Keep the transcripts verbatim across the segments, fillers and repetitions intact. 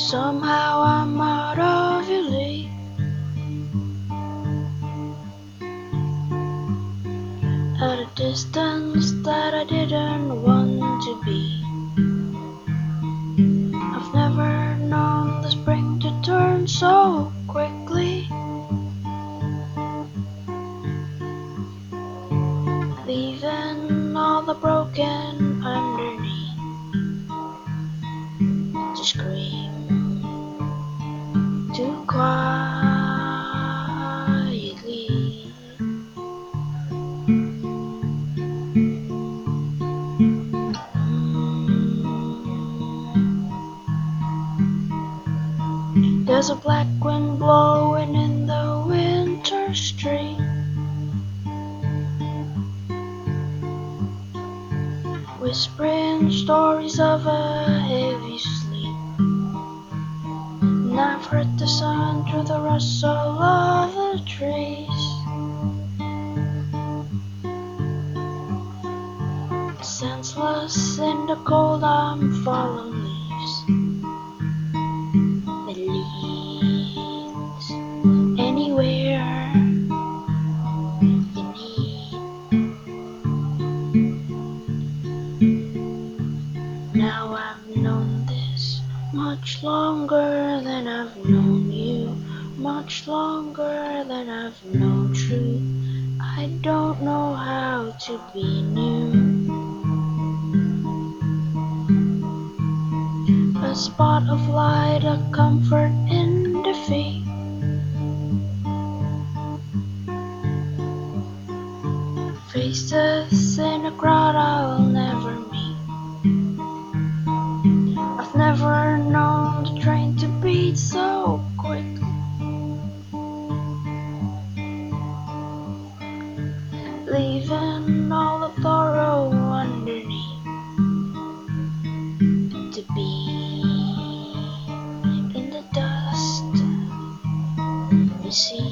Somehow I'm out of your league. At a distance that I didn't want to be. I've never known the spring to turn so quickly, leaving all the broken underneath to scream too quietly. Mm. There's a black wind blowing in the winter street, whispering stories of a heavy sleep. And I've heard the sun through the rustle of the trees, senseless in the cold. I'm fallen leaves that leads anywhere you need. Now I've known this much longer than I've known you, much longer than I've known truth. I don't know how to be new. A spot of light, a comfort in defeat. Faces in a crowd I'll never meet. I've never known the train to beat so quick, leaving all the sorrow underneath to be in the dust you see.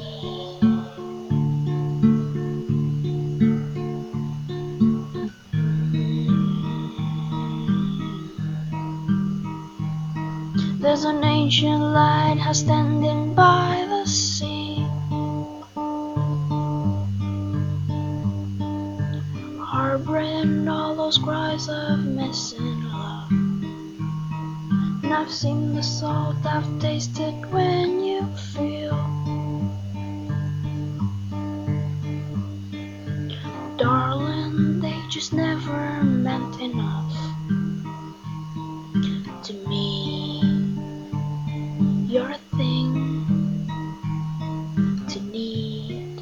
There's an ancient lighthouse standing by the sea, harboring all those cries of missing love. And I've seen the salt I've tasted when you feel, darling, they just never meant enough to me. You're a thing to need.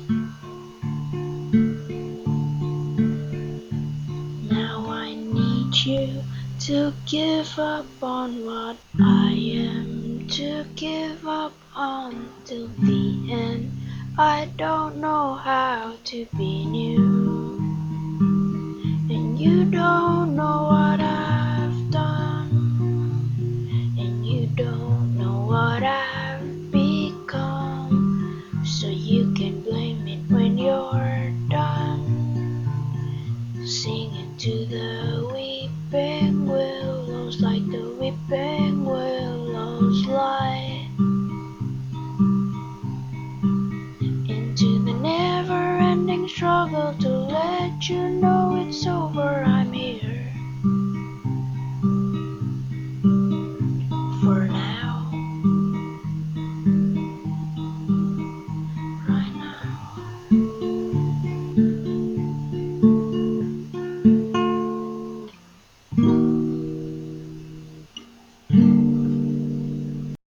Now I need you to give up on what I am, to give up on till the end. I don't know how to be new, and you don't know what